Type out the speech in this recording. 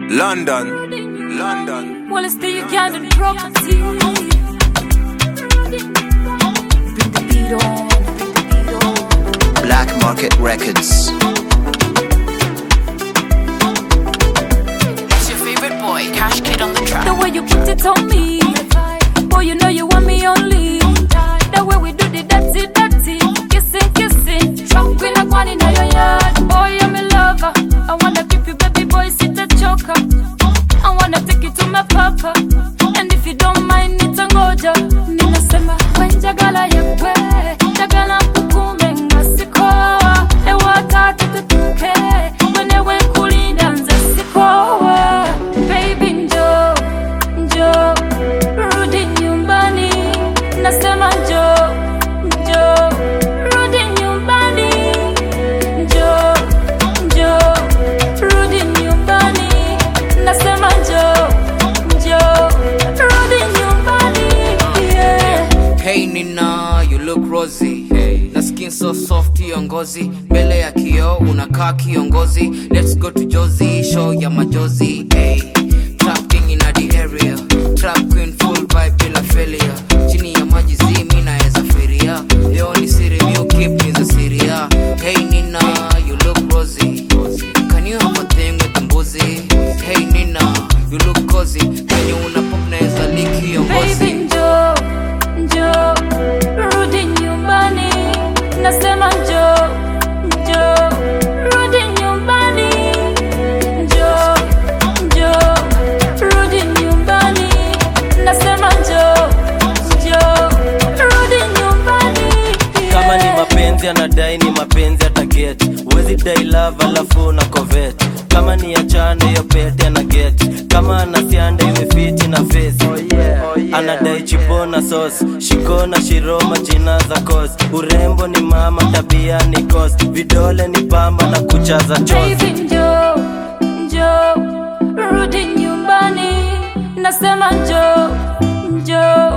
London. Well, it's the Ugandan property. Bring the beat on. Black Market Records. It's your favorite boy, Cash Kid on the track. The way you put it on me, boy, you know you want me only. The way we do the dirty, kissing. Trump in a one in your yard. Boy, I'm a lover. I wanna keep you, baby boy, sit a choker. I wanna take you to my papa. And if you don't mind, it's a ngoja. Ninasema, when jagala yewe, jagala kukume ngasikoa. Ewa tatu tutuke, wenewe kulinda nze sikoa. Baby njo, rudi nyumbani. Nasema njo, rudi nyumbani. Njo, rudi nyumbani. Nasema njo, rudi nyumbani. Yeah. Hey Nina, you look rosy. Hey. Na skin so soft yo ngozi. Mbele ya kioo unakaa kiongozi. Let's go to Josie, show ya majozi. Hey. Trap king in the area. Trap queen full vibe bila failure. Chini ya maji zimi na eza feria. The only city you keep is a Syria. Hey Nina, you look rosy. Can you have a thing with the mbuzi? Hey Nina, you look cozy. When you una pop na eza liki yo ngozi. Baby njo, rudi nyumbani. Nasema njo, rudi nyumbani. Njo, rudi nyumbani. Nasema njo, rudi nyumbani. Kama ni mapenzi anadai ni mapenzi ataget. Uwezi dai love alafu na covet. Kama ni achane yo pete ana get. Kama anasianda imefiti na face. Anadai chipo na sauce. Shiko na shiroma jina za cause. Urembo ni mama tabia ni cost. Vidole ni pamba na kuchaza chozi. Baby njo, rudi nyumbani. Nasema njo,